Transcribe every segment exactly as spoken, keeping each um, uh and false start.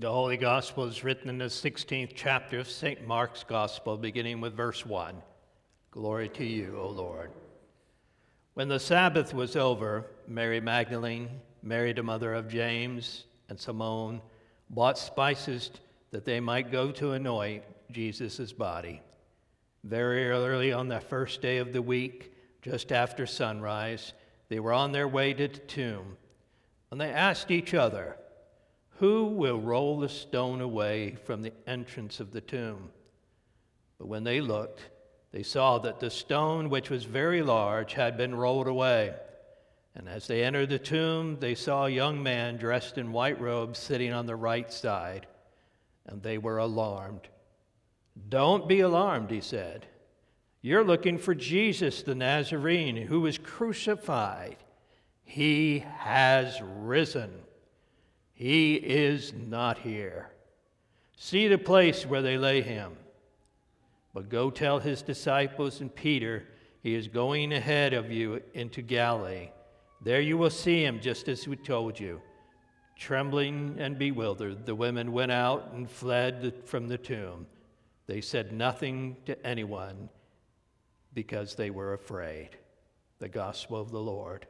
The Holy Gospel is written in the sixteenth chapter of Saint Mark's Gospel, beginning with verse one. Glory to you, O Lord. When the Sabbath was over, Mary Magdalene, Mary the mother of James, and Simone bought spices that they might go to anoint Jesus' body. Very early on the first day of the week, just after sunrise, they were on their way to the tomb, and they asked each other, "Who will roll the stone away from the entrance of the tomb?" But when they looked, they saw that the stone, which was very large, had been rolled away. And as they entered the tomb, they saw a young man dressed in white robes sitting on the right side, and they were alarmed. "Don't be alarmed," he said. "You're looking for Jesus the Nazarene, who was crucified. He has risen. He is not here. See the place where they lay him. But go tell his disciples and Peter, he is going ahead of you into Galilee. There you will see him, just as we told you." Trembling and bewildered, the women went out and fled from the tomb. They said nothing to anyone because they were afraid. The Gospel of the Lord.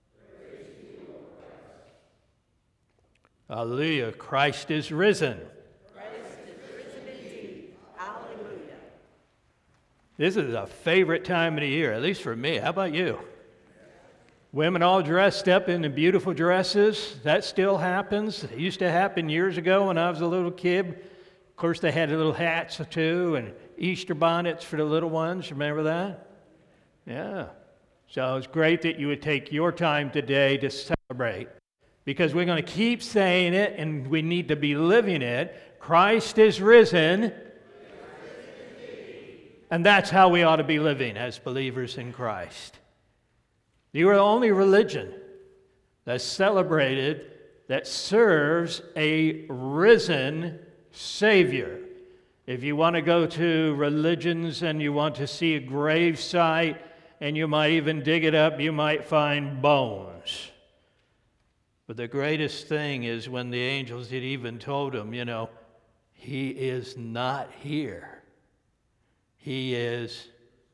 Hallelujah, Christ is risen. Christ is risen indeed. Hallelujah. This is a favorite time of the year, at least for me. How about you? Women all dressed up in the beautiful dresses. That still happens. It used to happen years ago when I was a little kid. Of course, they had little hats too and Easter bonnets for the little ones. Remember that? Yeah. So it's great that you would take your time today to celebrate, because we're going to keep saying it and we need to be living it. Christ is risen. And that's how we ought to be living as believers in Christ. You are the only religion that's celebrated that serves a risen Savior. If you want to go to religions and you want to see a grave site and you might even dig it up, you might find bones. But the greatest thing is when the angels had even told him, you know, he is not here. He is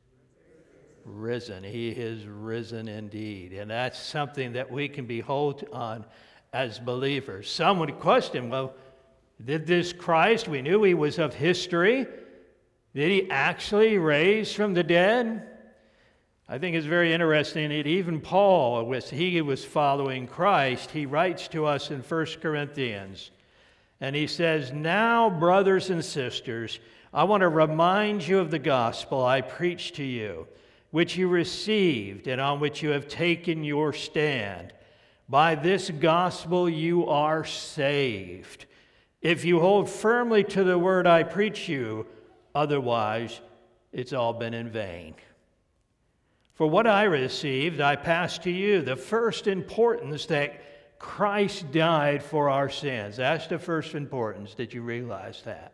risen. He is risen indeed. And that's something that we can behold on as believers. Some would question, well, did this Christ, we knew he was of history, did he actually raise from the dead? I think it's very interesting that even Paul, was he was following Christ, he writes to us in First Corinthians, and he says, "Now, brothers and sisters, I want to remind you of the gospel I preached to you, which you received and on which you have taken your stand. By this gospel you are saved, if you hold firmly to the word I preach you, otherwise it's all been in vain. For what I received, I passed to you, the first importance that Christ died for our sins." That's the first importance. Did you realize that?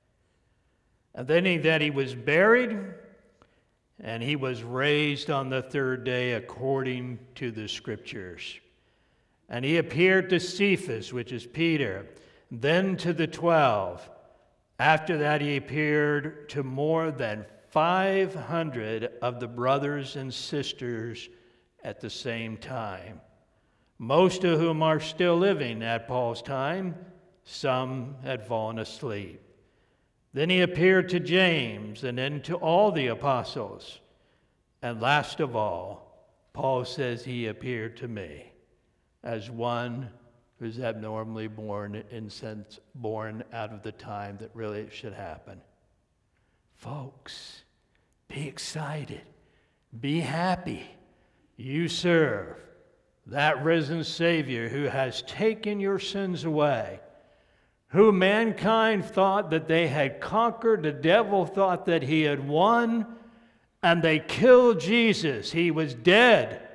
And then he, that he was buried, and he was raised on the third day according to the Scriptures. And he appeared to Cephas, which is Peter, then to the twelve. After that he appeared to more than five hundred of the brothers and sisters at the same time, most of whom are still living at Paul's time. Some had fallen asleep. Then he appeared to James, and then to all the apostles. And last of all, Paul says he appeared to me as one who's abnormally born in sense born out of the time that really should happen. Folks, be excited. Be happy. You serve that risen Savior who has taken your sins away, who mankind thought that they had conquered, the devil thought that he had won, and they killed Jesus. He was dead.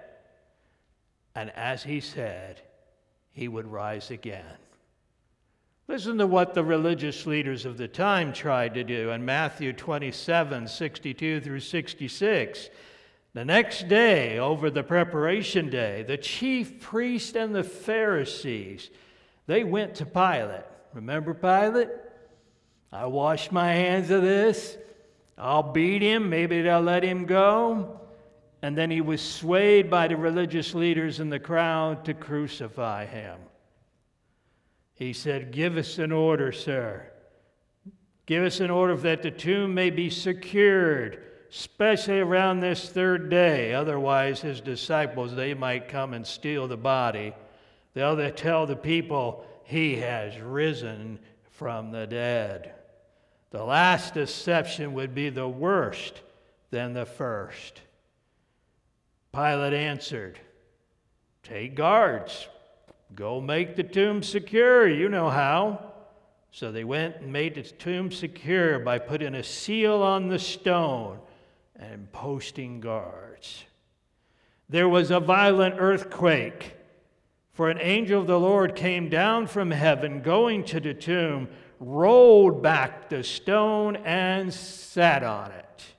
And as he said, he would rise again. Listen to what the religious leaders of the time tried to do in Matthew twenty-seven, sixty-two through sixty-six. The next day, over the preparation day, the chief priest and the Pharisees, they went to Pilate Remember Pilate? I washed my hands of this. I'll beat him. Maybe they'll let him go. And then he was swayed by the religious leaders in the crowd to crucify him. He said, "Give us an order, sir. Give us an order that the tomb may be secured, especially around this third day. Otherwise, his disciples, they might come and steal the body. They'll tell the people, he has risen from the dead." The last deception would be the worst than the first. Pilate answered, "Take guards. Go make the tomb secure. You know how." So they went and made the tomb secure by putting a seal on the stone and posting guards. There was a violent earthquake, for an angel of the Lord came down from heaven, going to the tomb, rolled back the stone and sat on it.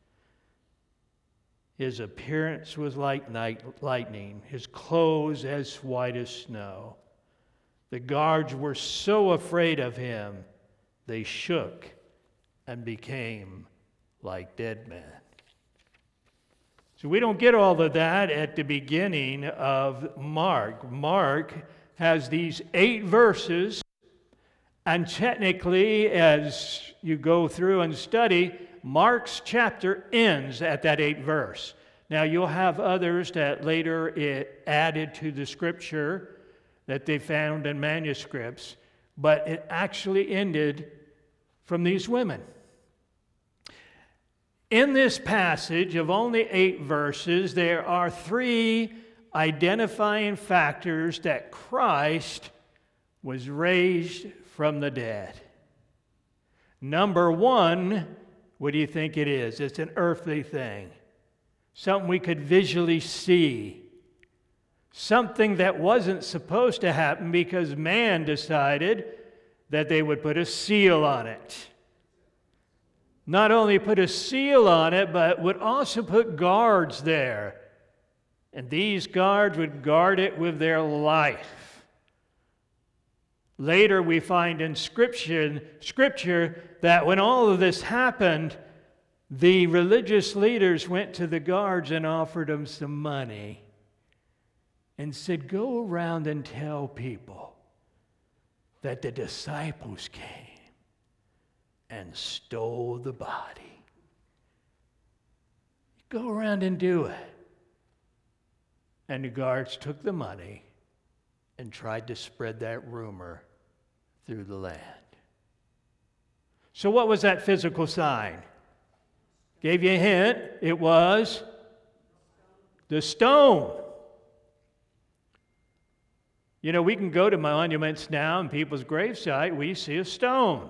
His appearance was like night, lightning, his clothes as white as snow. The guards were so afraid of him, they shook and became like dead men. So we don't get all of that at the beginning of Mark. Mark has these eight verses, and technically, as you go through and study, Mark's chapter ends at that eighth verse. Now, you'll have others that later it added to the scripture that they found in manuscripts, but it actually ended from these women. In this passage of only eight verses, there are three identifying factors that Christ was raised from the dead. Number one, what do you think it is? It's an earthly thing. Something we could visually see. Something that wasn't supposed to happen because man decided that they would put a seal on it. Not only put a seal on it, but would also put guards there. And these guards would guard it with their life. Later we find in Scripture, Scripture that when all of this happened, the religious leaders went to the guards and offered them some money and said, "Go around and tell people that the disciples came and stole the body. Go around and do it." And the guards took the money and tried to spread that rumor through the land. So what was that physical sign? Gave you a hint. It was the stone. You know, we can go to monuments now and people's gravesite, we see a stone.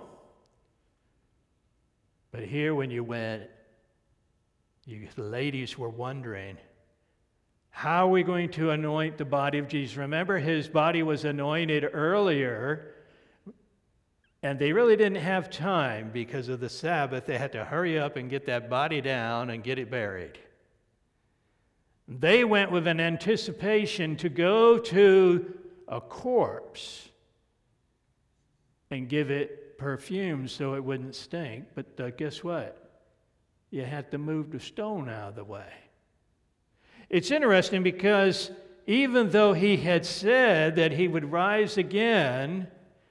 But here when you went, you, the ladies were wondering, how are we going to anoint the body of Jesus? Remember, his body was anointed earlier, and they really didn't have time because of the Sabbath. They had to hurry up and get that body down and get it buried. They went with an anticipation to go to a corpse and give it perfume so it wouldn't stink. But uh, guess what? You had to move the stone out of the way. It's interesting because even though he had said that he would rise again,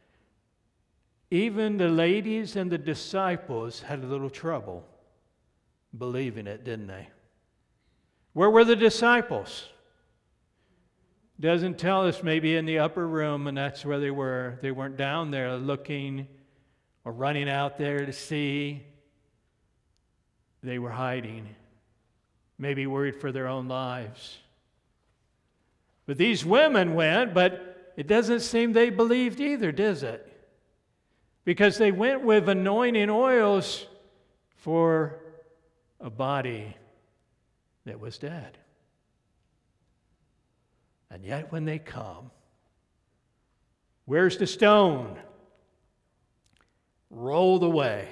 even the ladies and the disciples had a little trouble believing it, didn't they? Where were the disciples? Doesn't tell us, maybe in the upper room, and that's where they were. They weren't down there looking or running out there to see. They were hiding, maybe worried for their own lives. But these women went, but it doesn't seem they believed either, does it? Because they went with anointing oils for a body that was dead. And yet when they come, where's the stone? Rolled away.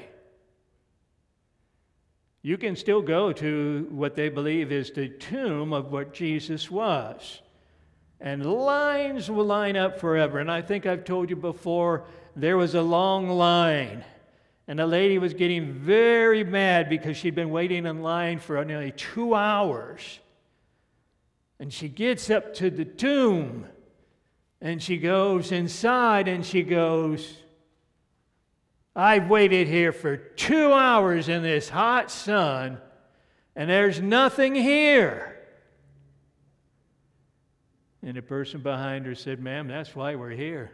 You can still go to what they believe is the tomb of what Jesus was. and lines will line up forever. And I think I've told you before, there was a long line, and a lady was getting very mad because she'd been waiting in line for nearly two hours. And she gets up to the tomb, and she goes inside, and she goes, I've waited here for two hours in this hot sun, and there's nothing here. And the person behind her said, ma'am, that's why we're here.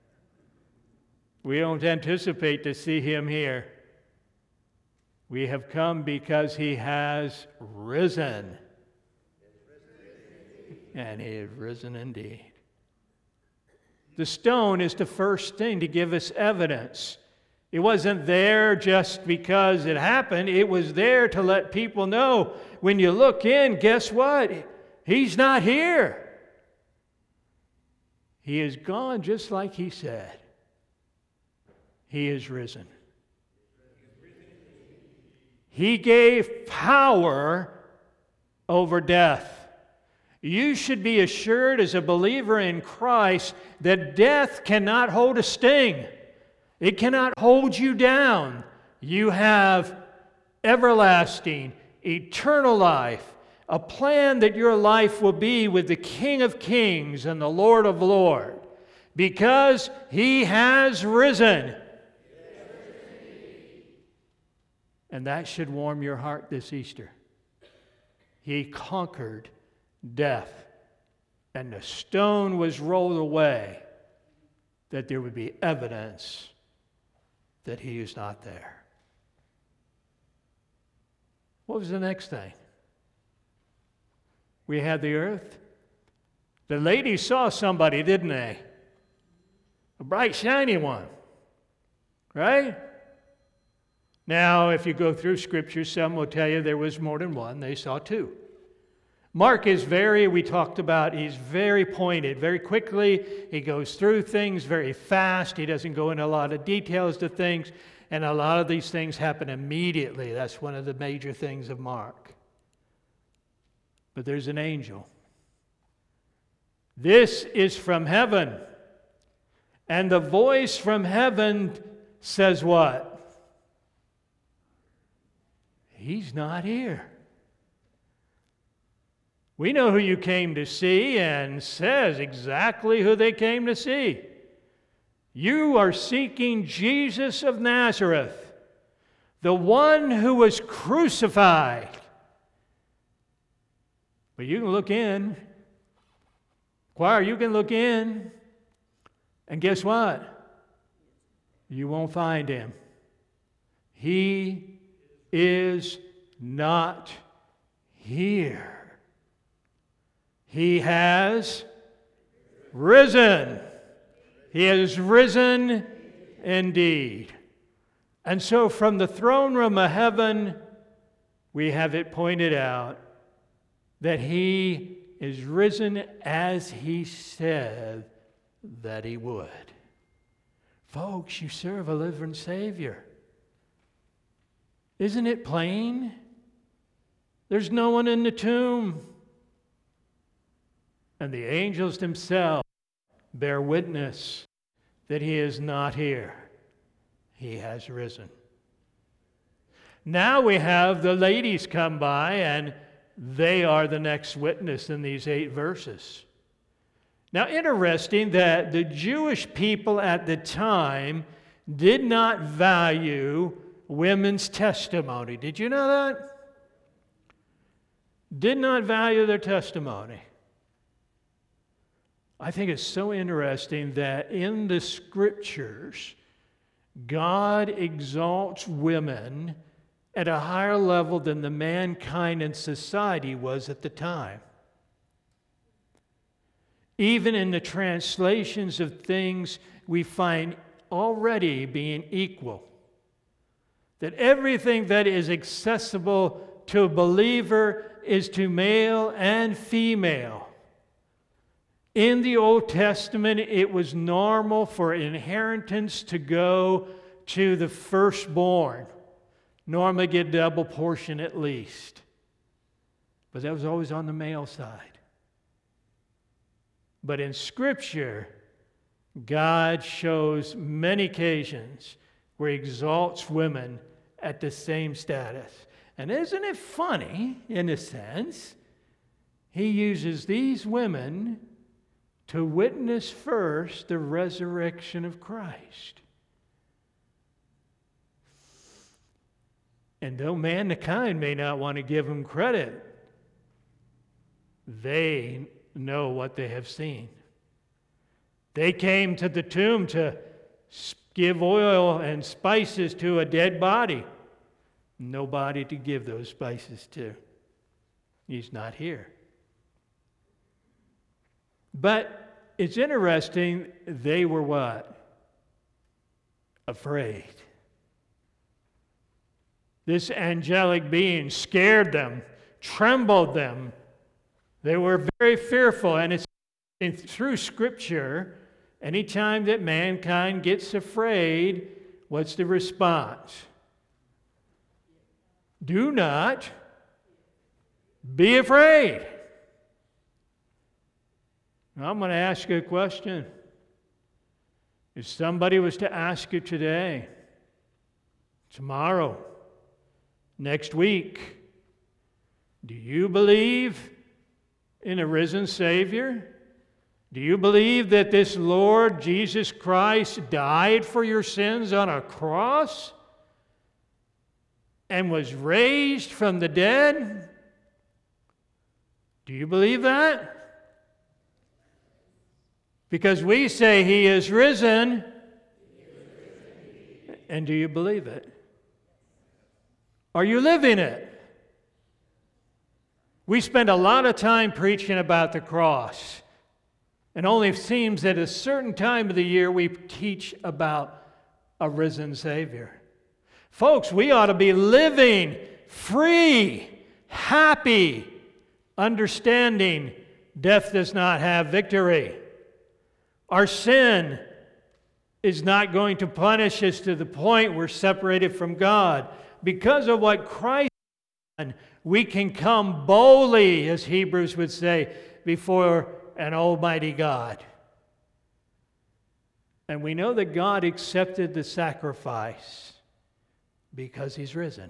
We don't anticipate to see him here. We have come because he has risen. And he is risen indeed. The stone is the first thing to give us evidence. It wasn't there just because it happened. It was there to let people know, when you look in, guess what? He's not here. He is gone just like he said. He is risen. He gave power over death. You should be assured as a believer in Christ that death cannot hold a sting. It cannot hold you down. You have everlasting, eternal life, a plan that your life will be with the King of Kings and the Lord of Lords, because He has risen. And that should warm your heart this Easter. He conquered death, and the stone was rolled away, that there would be evidence that He is not there. What was the next thing? We had the earth. The ladies saw somebody, didn't they? A bright, shiny one. Right? Now, if you go through Scripture, some will tell you there was more than one. They saw two. Mark is very, we talked about, he's very pointed, very quickly. He goes through things very fast. He doesn't go into a lot of details to things. And a lot of these things happen immediately. That's one of the major things of Mark. But there's an angel. This is from heaven. And the voice from heaven says what? He's not here. We know who you came to see, and says exactly who they came to see. You are seeking Jesus of Nazareth, the one who was crucified. But you can look in. Choir, you can look in. And guess what? You won't find Him. He is not here. He has risen. He has risen indeed. And so from the throne room of heaven, we have it pointed out that He is risen as He said that He would. Folks, you serve a living Savior. Isn't it plain? There's no one in the tomb. And the angels themselves bear witness that He is not here. He has risen. Now we have the ladies come by, and they are the next witness in these eight verses. Now, interesting that the Jewish people at the time did not value women's testimony. Did you know that? Did not value their testimony. I think it's so interesting that in the Scriptures, God exalts women at a higher level than the mankind in society was at the time. Even in the translations of things, we find already being equal. That everything that is accessible to a believer is to male and female. In the Old Testament, it was normal for inheritance to go to the firstborn. Normally get double portion at least. But that was always on the male side. But in Scripture, God shows many occasions where he exalts women at the same status. And isn't it funny, in a sense, he uses these women to witness first the resurrection of Christ. And though mankind may not want to give him credit, they know what they have seen. They came to the tomb to give oil and spices to a dead body. Nobody to give those spices to. He's not here. But it's interesting, they were what? Afraid. This angelic being scared them, trembled them. They were very fearful. And it's through Scripture, anytime that mankind gets afraid, what's the response? Do not be afraid. Now, I'm going to ask you a question. If somebody was to ask you today, tomorrow, next week, do you believe in a risen Savior? Do you believe that this Lord Jesus Christ died for your sins on a cross and was raised from the dead? Do you believe that? Because we say he is risen. And do you believe it? Are you living it? We spend a lot of time preaching about the cross. It only seems that at a certain time of the year we teach about a risen Savior. Folks, we ought to be living free, happy, understanding death does not have victory. Our sin is not going to punish us to the point we're separated from God. Because of what Christ has done, we can come boldly, as Hebrews would say, before an almighty God. And we know that God accepted the sacrifice because he's risen.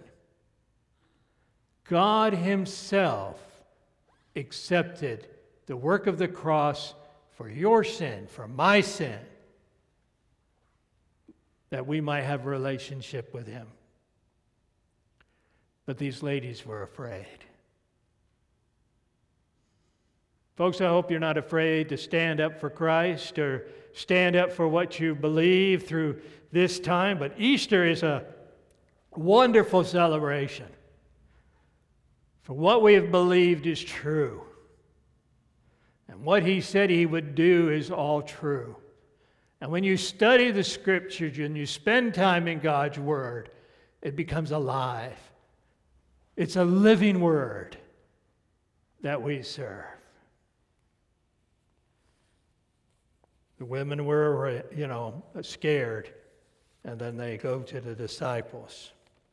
God himself accepted the work of the cross for your sin, for my sin, that we might have a relationship with him. But these ladies were afraid. Folks, I hope you're not afraid to stand up for Christ or stand up for what you believe through this time. But Easter is a wonderful celebration. For what we have believed is true. And what he said he would do is all true. And when you study the Scriptures and you spend time in God's Word, it becomes alive. It's a living Word that we serve. The women were, you know, scared, and then they go to the disciples.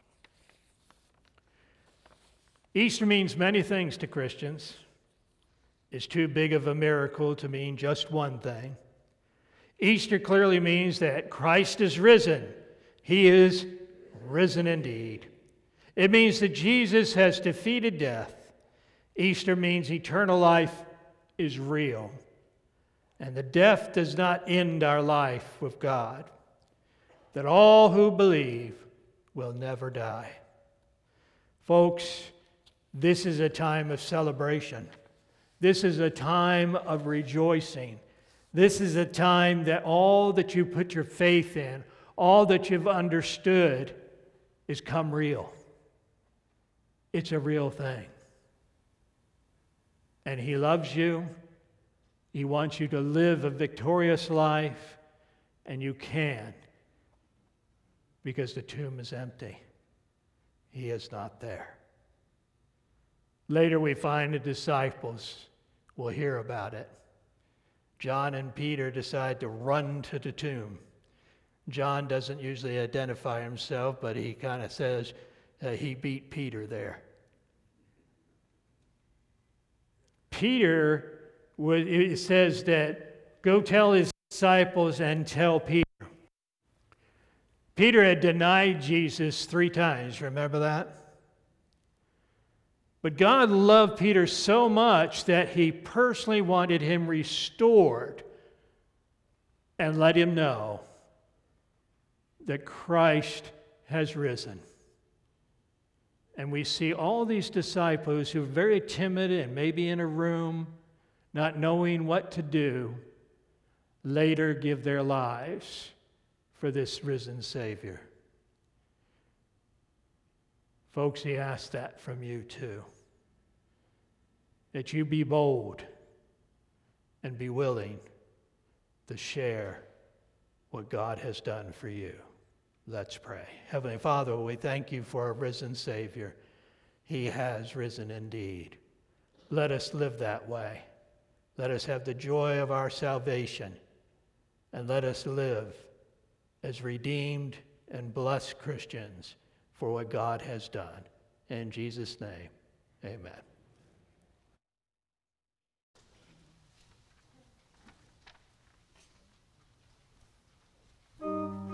Easter means many things to Christians. It's too big of a miracle to mean just one thing. Easter clearly means that Christ is risen. He is risen indeed. It means that Jesus has defeated death. Easter means eternal life is real. And the death does not end our life with God. That all who believe will never die. Folks, this is a time of celebration. This is a time of rejoicing. This is a time that all that you put your faith in, all that you've understood, is come real. It's a real thing. And he loves you. He wants you to live a victorious life, and you can, because the tomb is empty. He is not there. Later we find the disciples will hear about it. John and Peter decide to run to the tomb. John doesn't usually identify himself, but he kind of says uh, he beat Peter there. Peter it says that go tell his disciples and tell Peter. Peter had denied Jesus three times, remember that? But God loved Peter so much that he personally wanted him restored and let him know that Christ has risen. And we see all these disciples who are very timid and maybe in a room, not knowing what to do, later give their lives for this risen Savior. Folks, he asks that from you too. That you be bold and be willing to share what God has done for you. Let's pray. Heavenly Father, we thank you for a risen Savior. He has risen indeed. Let us live that way. Let us have the joy of our salvation, and let us live as redeemed and blessed Christians for what God has done. In Jesus' name, amen.